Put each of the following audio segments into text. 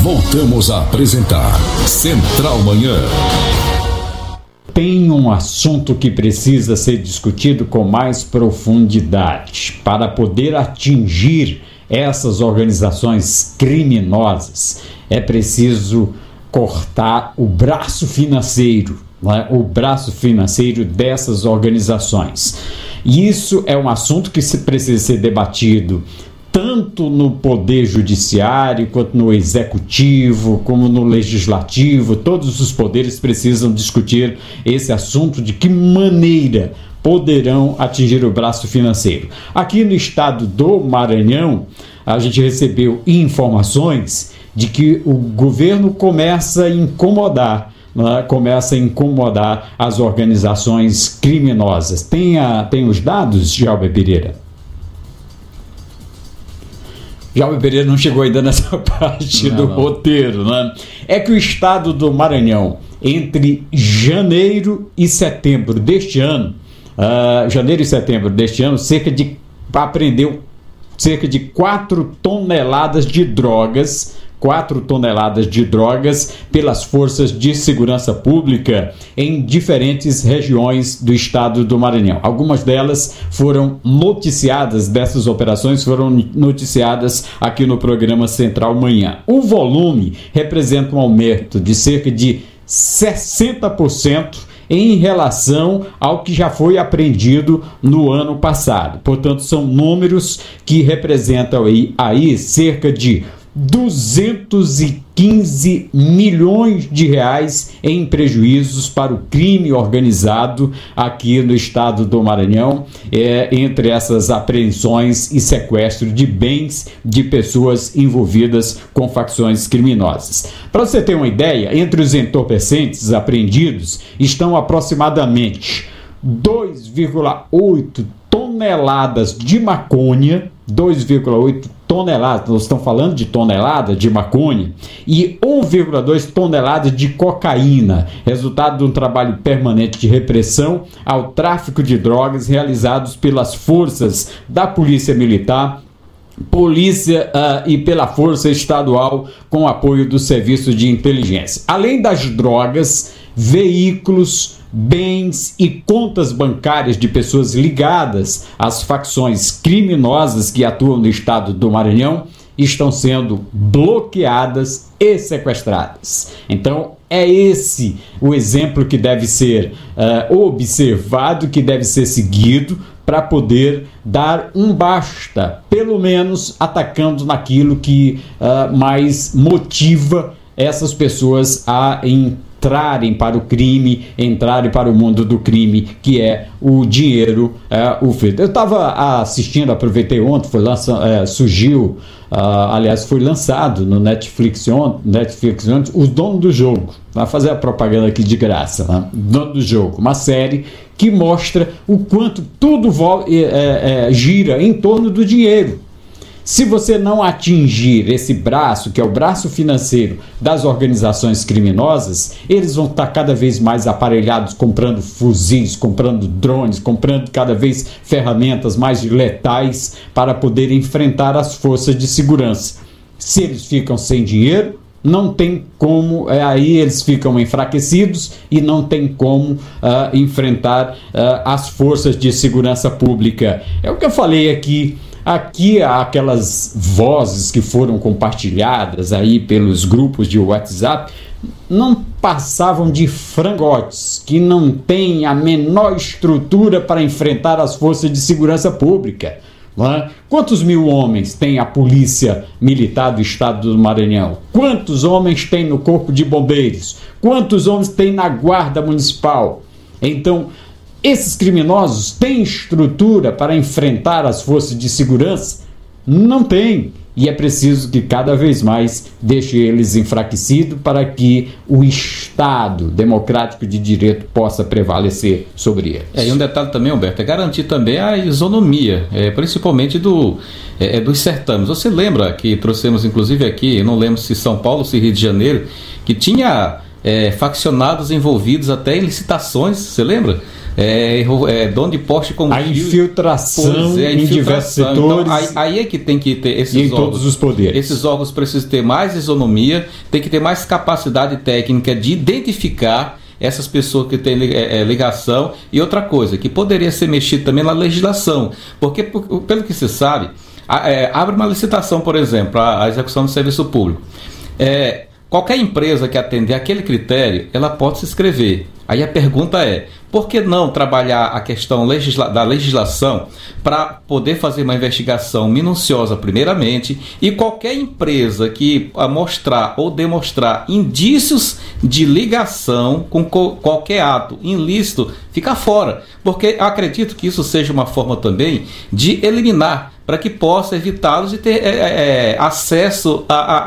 Voltamos a apresentar Central Manhã. Tem um assunto que precisa ser discutido com mais profundidade para poder atingir essas organizações criminosas. É preciso cortar o braço financeiro, o braço financeiro dessas organizações. E isso é um assunto que precisa ser debatido tanto no Poder Judiciário, quanto no Executivo, como no Legislativo. Todos os poderes precisam discutir esse assunto, de que maneira poderão atingir o braço financeiro. Aqui no estado do Maranhão, a gente recebeu informações de que o governo começa a incomodar as organizações criminosas. Tem os dados, Jalber Pereira? Jalber Pereira não chegou ainda nessa parte do roteiro, né? É que o estado do Maranhão, entre janeiro e setembro deste ano, apreendeu cerca de 4 toneladas de drogas pelas forças de segurança pública em diferentes regiões do estado do Maranhão. Algumas delas dessas operações foram noticiadas aqui no programa Central Manhã. O volume representa um aumento de cerca de 60% em relação ao que já foi apreendido no ano passado. Portanto, são números que representam aí cerca de 215 milhões de reais em prejuízos para o crime organizado aqui no estado do Maranhão, entre essas apreensões e sequestro de bens de pessoas envolvidas com facções criminosas. Para você ter uma ideia, entre os entorpecentes apreendidos estão aproximadamente 2,8 toneladas de maconha, 2,8 toneladas, nós estamos falando de tonelada de maconha, e 1,2 toneladas de cocaína, resultado de um trabalho permanente de repressão ao tráfico de drogas realizados pelas forças da Polícia Militar, e pela Força Estadual, com apoio do Serviço de Inteligência. Além das drogas, veículos, bens e contas bancárias de pessoas ligadas às facções criminosas que atuam no estado do Maranhão estão sendo bloqueadas e sequestradas. Então, é esse o exemplo que deve ser observado, que deve ser seguido, para poder dar um basta, pelo menos atacando naquilo que mais motiva essas pessoas a entrarem para o crime, entrarem para o mundo do crime, que é o dinheiro, o feito. Eu estava assistindo, aproveitei ontem, foi lançado no Netflix ontem, O Dono do Jogo. Vai fazer a propaganda aqui de graça, né? Dono do Jogo, uma série que mostra o quanto tudo gira em torno do dinheiro. Se você não atingir esse braço, que é o braço financeiro das organizações criminosas, eles vão estar cada vez mais aparelhados, comprando fuzis, comprando drones, comprando cada vez ferramentas mais letais para poder enfrentar as forças de segurança. Se eles ficam sem dinheiro, não tem como, aí eles ficam enfraquecidos e não tem como enfrentar as forças de segurança pública. É o que eu falei aqui. Aqui há aquelas vozes que foram compartilhadas aí pelos grupos de WhatsApp, não passavam de frangotes, que não têm a menor estrutura para enfrentar as forças de segurança pública. Quantos mil homens tem a Polícia Militar do Estado do Maranhão? Quantos homens tem no Corpo de Bombeiros? Quantos homens tem na Guarda Municipal? Então, esses criminosos têm estrutura para enfrentar as forças de segurança? Não tem. E é preciso que cada vez mais deixe eles enfraquecidos para que o Estado democrático de direito possa prevalecer sobre eles. E um detalhe também, Humberto, é garantir também a isonomia, principalmente dos certames. Você lembra que trouxemos inclusive aqui, eu não lembro se São Paulo ou se Rio de Janeiro, que tinha faccionados envolvidos até em licitações, você lembra? dono de poste de combustível. A infiltração em diversos setores. Então, aí é que tem que ter esses em órgãos. Todos os poderes. Esses órgãos precisam ter mais isonomia, tem que ter mais capacidade técnica de identificar essas pessoas que têm ligação. E outra coisa, que poderia ser mexido também na legislação, porque pelo que se sabe, abre uma licitação, por exemplo, a execução do serviço público. Qualquer empresa que atender aquele critério, ela pode se inscrever. Aí a pergunta é, por que não trabalhar a questão da legislação para poder fazer uma investigação minuciosa primeiramente, e qualquer empresa que mostrar ou demonstrar indícios de ligação com qualquer ato ilícito fica fora, porque acredito que isso seja uma forma também de eliminar, para que possa evitá-los de ter acesso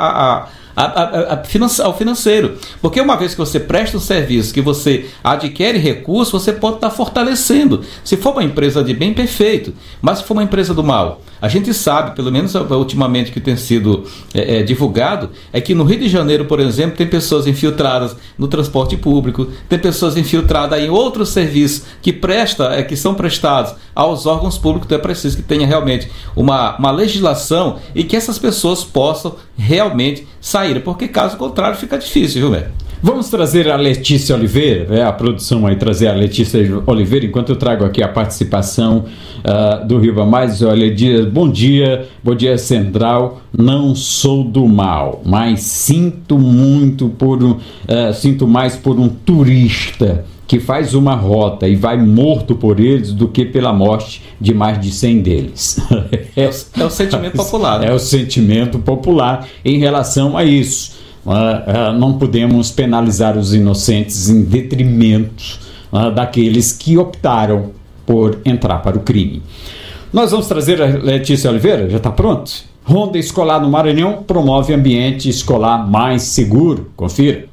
ao financeiro, porque uma vez que você presta um serviço, que você adquire recurso, você pode estar fortalecendo. Se for uma empresa de bem, perfeito, mas se for uma empresa do mal, a gente sabe, pelo menos ultimamente que tem sido divulgado, é que no Rio de Janeiro, por exemplo, tem pessoas infiltradas no transporte público, tem pessoas infiltradas em outros serviços que são prestados aos órgãos públicos. Então é preciso que tenha realmente uma legislação e que essas pessoas possam realmente sair, porque caso contrário fica difícil, viu, velho? Vamos trazer a Letícia Oliveira, a produção aí trazer a Letícia Oliveira, enquanto eu trago aqui a participação do Ribamar. Olha, bom dia Central, não sou do mal, mas sinto mais por um turista que faz uma rota e vai morto por eles do que pela morte de mais de 100 deles. É o sentimento popular. Né? É o sentimento popular em relação a isso. Não podemos penalizar os inocentes em detrimento daqueles que optaram por entrar para o crime. Nós vamos trazer a Letícia Oliveira, já está pronto? Ronda Escolar no Maranhão promove ambiente escolar mais seguro. Confira.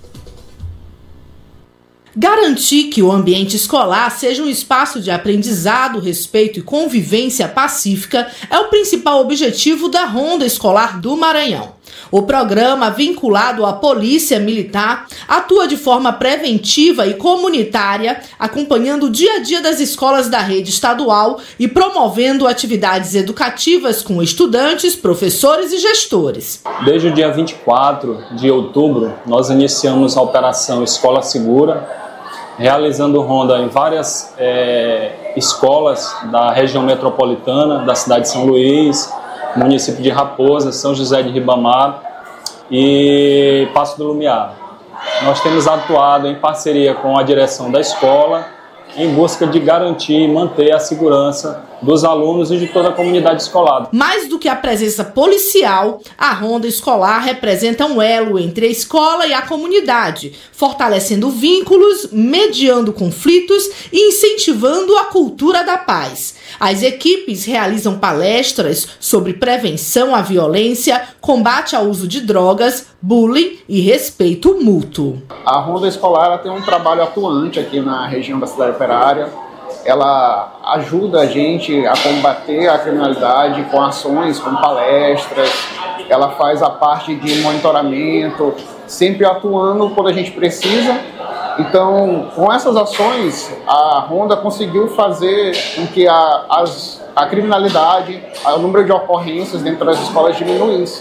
Garantir que o ambiente escolar seja um espaço de aprendizado, respeito e convivência pacífica é o principal objetivo da Ronda Escolar do Maranhão. O programa, vinculado à Polícia Militar, atua de forma preventiva e comunitária, acompanhando o dia a dia das escolas da rede estadual e promovendo atividades educativas com estudantes, professores e gestores. Desde o dia 24 de outubro, nós iniciamos a Operação Escola Segura, realizando ronda em várias escolas da região metropolitana, da cidade de São Luís, município de Raposa, São José de Ribamar e Passo do Lumiar. Nós temos atuado em parceria com a direção da escola em busca de garantir e manter a segurança dos alunos e de toda a comunidade escolar. Mais do que a presença policial, a Ronda Escolar representa um elo entre a escola e a comunidade, fortalecendo vínculos, mediando conflitos e incentivando a cultura da paz. As equipes realizam palestras sobre prevenção à violência, combate ao uso de drogas, bullying e respeito mútuo. A Ronda Escolar ela tem um trabalho atuante aqui na região da cidade operária. Ela ajuda a gente a combater a criminalidade com ações, com palestras. Ela faz a parte de monitoramento, sempre atuando quando a gente precisa. Então, com essas ações, a Ronda conseguiu fazer com que a criminalidade, o número de ocorrências dentro das escolas diminuísse.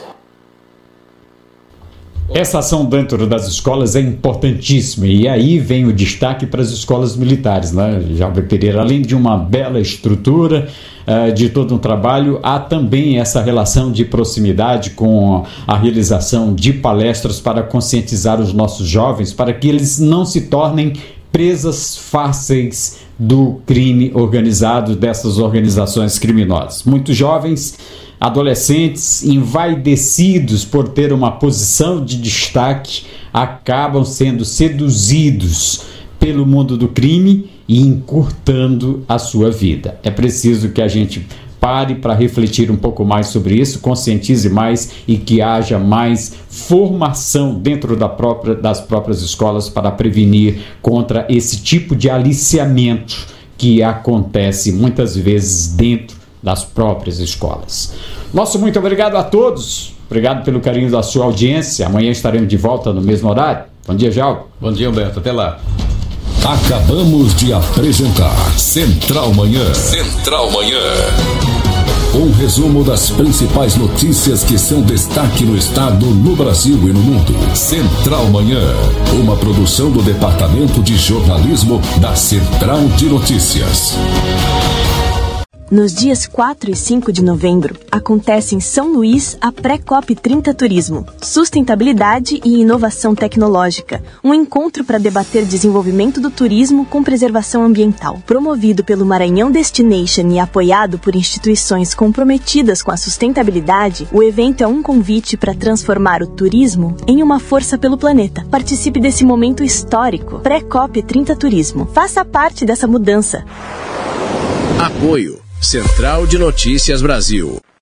Essa ação dentro das escolas é importantíssima e aí vem o destaque para as escolas militares, né? Jalber Pereira, além de uma bela estrutura, de todo um trabalho, há também essa relação de proximidade com a realização de palestras para conscientizar os nossos jovens, para que eles não se tornem presas fáceis do crime organizado, dessas organizações criminosas. Muitos jovens, adolescentes, envaidecidos por ter uma posição de destaque, acabam sendo seduzidos pelo mundo do crime e encurtando a sua vida. É preciso que a gente pare para refletir um pouco mais sobre isso, conscientize mais e que haja mais formação dentro das próprias escolas para prevenir contra esse tipo de aliciamento que acontece muitas vezes dentro das próprias escolas. Nosso muito obrigado a todos. Obrigado pelo carinho da sua audiência. Amanhã estaremos de volta no mesmo horário. Bom dia, Jalber. Bom dia, Humberto. Até lá. Acabamos de apresentar Central Manhã. Central Manhã. Um resumo das principais notícias que são destaque no estado, no Brasil e no mundo. Central Manhã. Uma produção do Departamento de Jornalismo da Central de Notícias. Nos dias 4 e 5 de novembro, acontece em São Luís a Pré-COP30 Turismo, Sustentabilidade e Inovação Tecnológica, um encontro para debater desenvolvimento do turismo com preservação ambiental. Promovido pelo Maranhão Destination e apoiado por instituições comprometidas com a sustentabilidade, o evento é um convite para transformar o turismo em uma força pelo planeta. Participe desse momento histórico. Pré-COP30 Turismo. Faça parte dessa mudança. Apoio Central de Notícias Brasil.